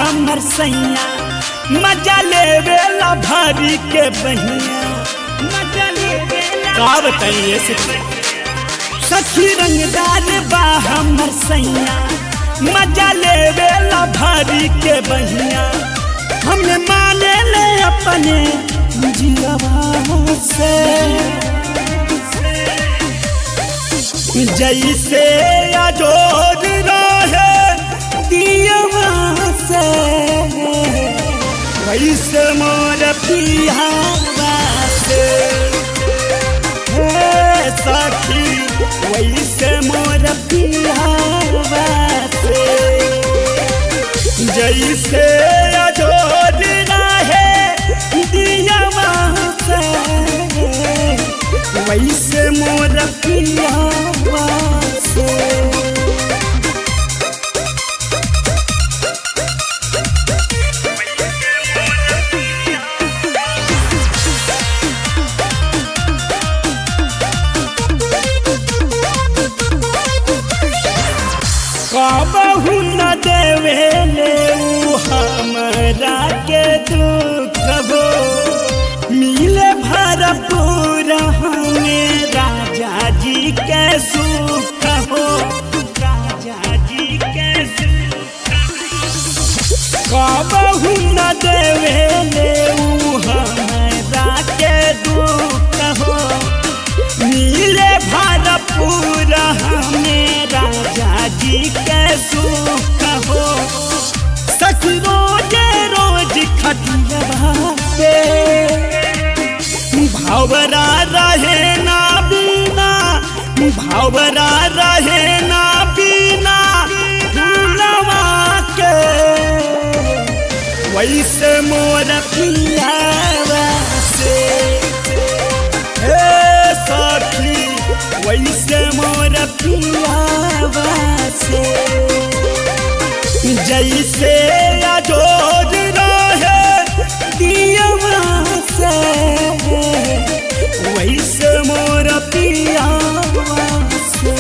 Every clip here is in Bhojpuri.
हमर सैया मजा लेवेला भारी के बहिया मजा लेवेला का बताइए सखी रंगदार बा हमर सैया मजा लेवेला भारी के बहिया हमें माने ले अपने जिलवा से जैसे अजोर रहे दियवा से वैसे मोर पियावा से सखी वैसे मोर पियावा से जैसे अजोर रहे दियवा से वैसे मोर पियावा से कबहू न देवेले हमरा के दुख हो मिले भरपूर हमें राजा जी के सुख हो राजा जी के कबहू न देवेले हमरा के दुख हो मिले भरपूर हमें राजा जी के सुख हो सखी रोज रोज खटिया पे भावरा रहे ना बिना भावरा रहे ना बिना भूलवा के वैसे मोर पियावा से सखी वैसे मोर पियावा से जैसे अजोर रहे दियवा से वैसे मोर पियावा से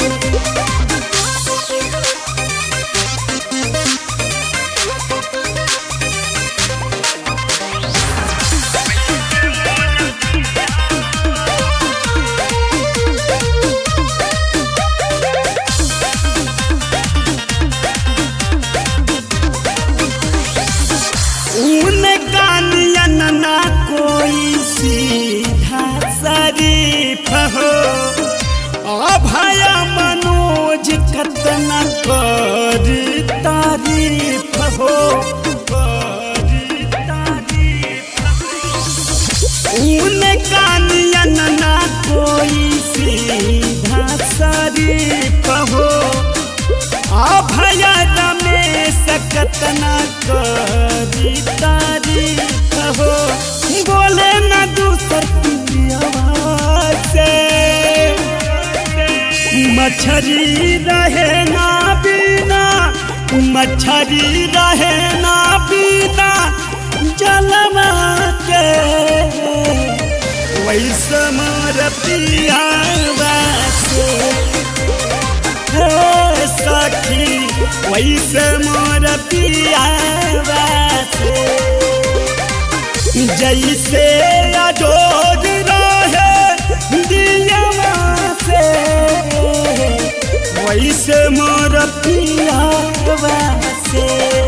ना कोई सीधा शरीफ हो अभय मनोज कतना कर तारीफ हो उनका नियन ना कोई सीधा शरीफ हो अभय रमेश कतना कर तारीफ हो बोले न दूसर से मछरी रहे ना बिना मछरी रहे ना बिना जलवा के वैसे मोर पियावा से सखी वैसे मोर पियावा से जैसे अजोर रहे दियवा से वैसे मोर पियावा से।